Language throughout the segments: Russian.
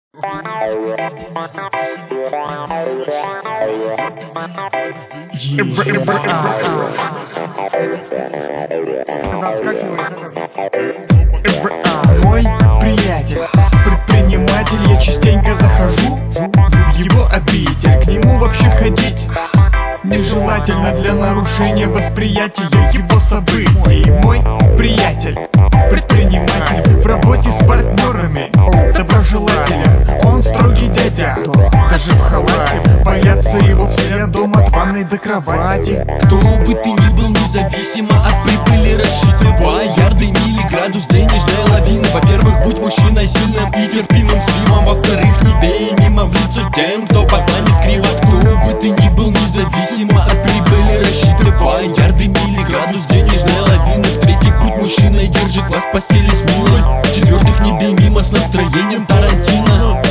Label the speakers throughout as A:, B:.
A: Мой приятель, предприниматель, я частенько захожу в его обитель. К нему вообще ходить нежелательно для нарушения восприятия его событий. Мой приятель, предприниматель, в работе с партнерами доброжелателен. Он строгий дядя, даже в халате. Боятся его все дома от ванной до кровати.
B: Кто бы ты ни был, независимо от прибыли, рассчитывай ярды, мили, градус денежной лавины. Во-первых, будь мужчиной сильным и терпимым с римом. Во-вторых, не бей мимо в лицо тем, кто поклонит криво. Кто бы ты ни был, независимо от прибыли, рассчитывай ярды, мили, градус денежной лавины. В-третьих, будь мужчиной, держи класс в постели с милой. В-четвертых, не бей мимо с настроением Тарантино.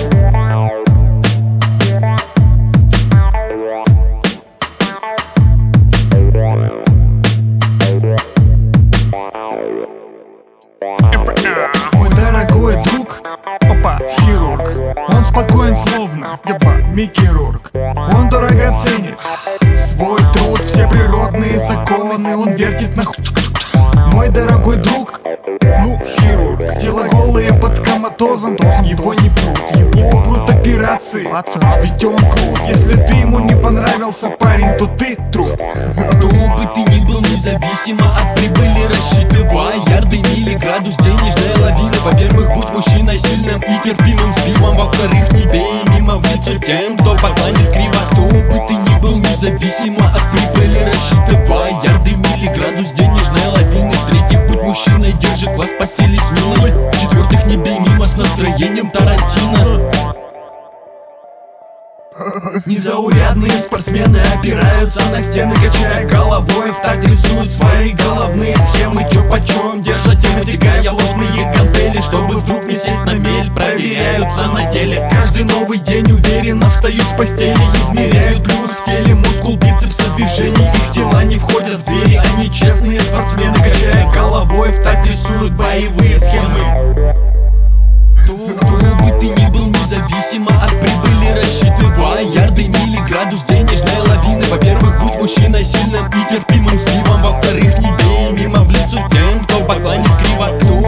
A: Мой дорогой друг, хирург, он спокоен словно Микки Рурк. Он дорого ценит свой труд, все природные законы он вертит на Мой дорогой друг, хирург, тело голые под коматозом, его не прут, его прут операции, ведь он крут. Если ты ему не понравился, парень, то ты труп.
B: Кто бы ты ни был, независимо от прибыли, рассчитывай ярды, мили, градус денежной лавины. Во-первых, будь мужчиной сильным и терпимым с римом. Во-вторых, не бей мимо в лицо тем, кто поклонит криво. Кто бы ты ни был, независимо от прибыли, рассчитывай ярды, мили, градус денежной лавины. В-третьих, будь мужчиной, держи класс в постели с милой. В-четвертых, не бей мимо с настроением Тарантино. Незаурядные спортсмены опираются на стены, качая головой, встать рисуют свои головные схемы. Чё почем держат темы, тягая ложные гантели, чтобы вдруг не сесть на мель, проверяются на деле. Каждый новый день уверенно встают с постели, измеряют плюс в теле, мускул бицепса движений, их тела не входят в двери. Они честные спортсмены, качая головой, встать рисуют боевые схемы. Кто бы ты ни был, независимо от прибыли, рассчитывай ярды, мили, градус денежной лавины. Во-первых, будь мужчиной сильным и терпимым с римом. Во-вторых, не бей мимо в лицо тем, кто поклонит криво. Кто